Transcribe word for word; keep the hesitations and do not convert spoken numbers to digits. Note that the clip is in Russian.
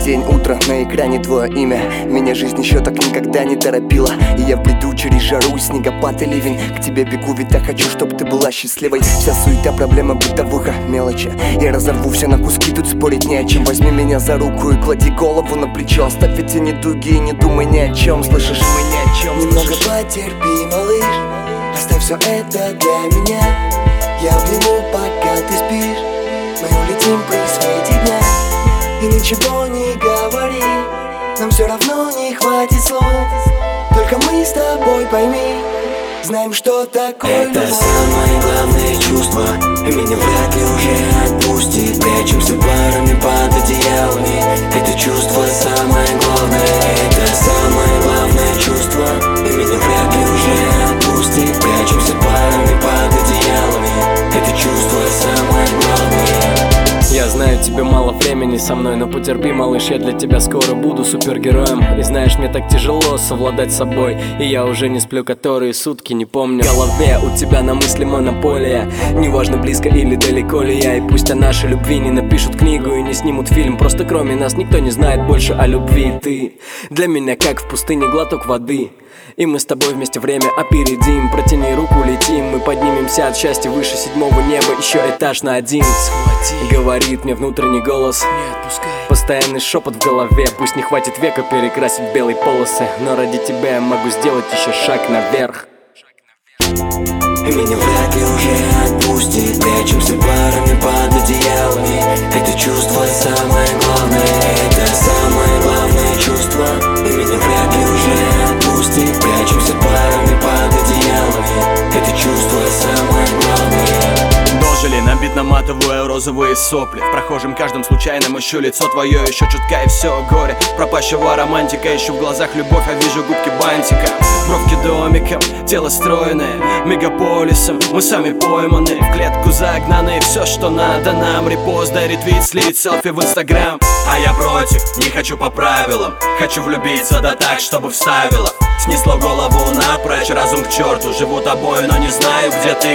день, утро, на экране твое имя. Меня жизнь еще так никогда не торопила, и я бреду через жару, снегопад и ливень. К тебе бегу, ведь так хочу, чтоб ты была счастливой. Вся суета, проблема бытовых мелочи. Я разорву все на куски, тут спорить не о чем. Возьми меня за руку и клади голову на плечо. Оставь эти недуги и не думай ни о чем. Слышишь, мы ни о чем. Немного потерпи, малыш, оставь все это для меня. Я обниму, пока ты спишь. Мы улетим при свете дня. И ничего не говори, нам все равно не хватит слов. Только мы с тобой, пойми, знаем, что такое это любовь. самое главное чувство, и меня вряд ли уже отпустит. Прячемся парами под одеялами. Это чувство самое главное. Это самое главное чувство, и меня вряд ли уже отпустит. Прячемся парами под одеялами. Это чувство самое главное. Я знаю, тебе мало времени со мной, но потерпи, малыш, я для тебя скоро буду супергероем. И знаешь, мне так тяжело совладать с собой, и я уже не сплю которые сутки, не помню. В голове у тебя на мысли монополия, неважно, близко или далеко ли я. И пусть о нашей любви не напишут книгу и не снимут фильм, просто кроме нас никто не знает больше о любви. Ты для меня как в пустыне глоток воды, и мы с тобой вместе время опередим. Протяни руку, летим, мы поднимемся от счастья выше седьмого неба, еще этаж на один. Схвати, говорит мне внутренний голос, не отпускай. Постоянный шепот в голове, пусть не хватит века перекрасить белые полосы, но ради тебя я могу сделать еще шаг наверх. Меня вряд ли уже отпустит. Прячемся парами под одеялами. Это чувство самое главное. Это самое главное чувство, и меня вряд ли уже отпустит. Прячемся парами под одеялами. Это чувство самое главное. Дожили, набит наматывая розовые сопли. В прохожем каждом случайном ищу лицо твое, еще чутка и все горе пропащего романтика. Ищу в глазах любовь, а вижу губки бантика. Бровки домиком, тело стройное мегаполисом. Мы сами пойманы, в клетку загнаны. Все, что надо нам, репост, да ретвит, слить селфи в инстаграм. А я против, не хочу по правилам. Хочу влюбиться, да так, чтобы вставило. Снесло голову напрочь, разум к черту. Живу тобой, но не знаю, где ты.